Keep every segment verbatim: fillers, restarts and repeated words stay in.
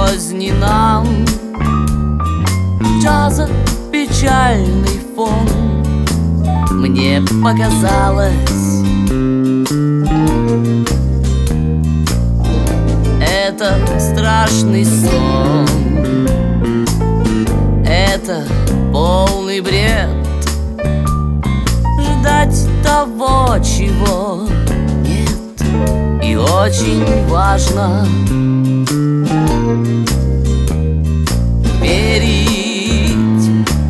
поздний нам джаза печальный фон. Мне показалось, это страшный сон, это полный бред. Ждать того, чего нет, и очень важно верить.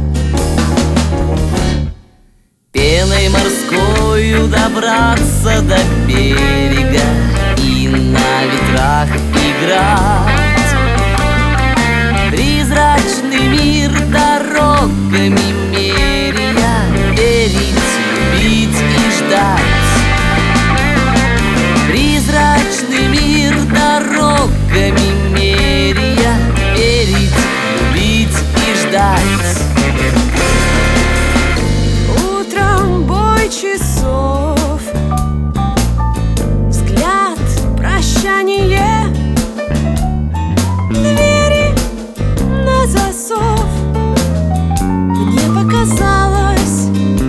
Пеной морскою добраться до берега и на ветрах играть. Призрачный мир дорогами меряя, верить, любить и ждать. Призрачный мир дорогами меряя, верить, любить и ждать. Утром бой часов, взгляд, прощание, двери на засов. Мне показалось,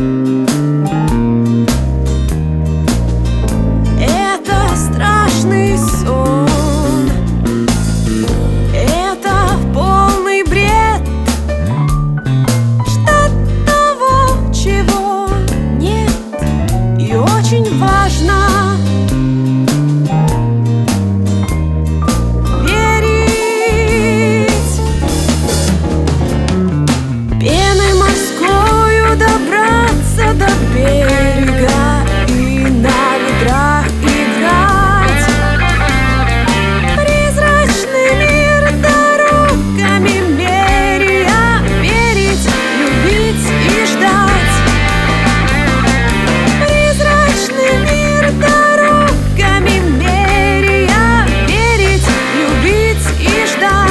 это страшный сон, это полный бред. Ждать того, чего нет, и очень важно верить. Пеной морскою добраться до берега и на ветрах играть. Призрачный мир дорогами меряя, верить, любить и ждать. Призрачный мир дорогами меряя, верить, любить и ждать.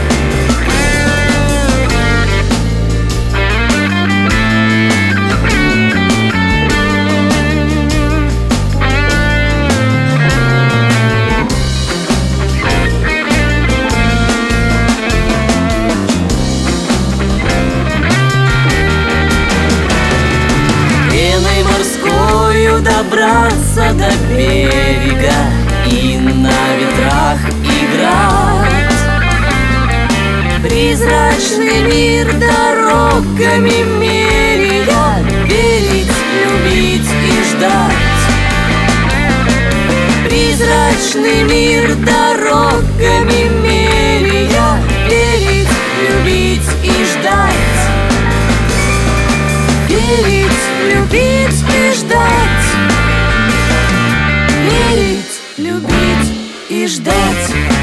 Пеной морскою добраться до берега и на ветрах играть. Призрачный мир дорогами меряя, верить, любить и ждать. Призрачный мир дорогами меряя, верить, любить и ждать. Верить, любить и ждать. Верить, любить и ждать.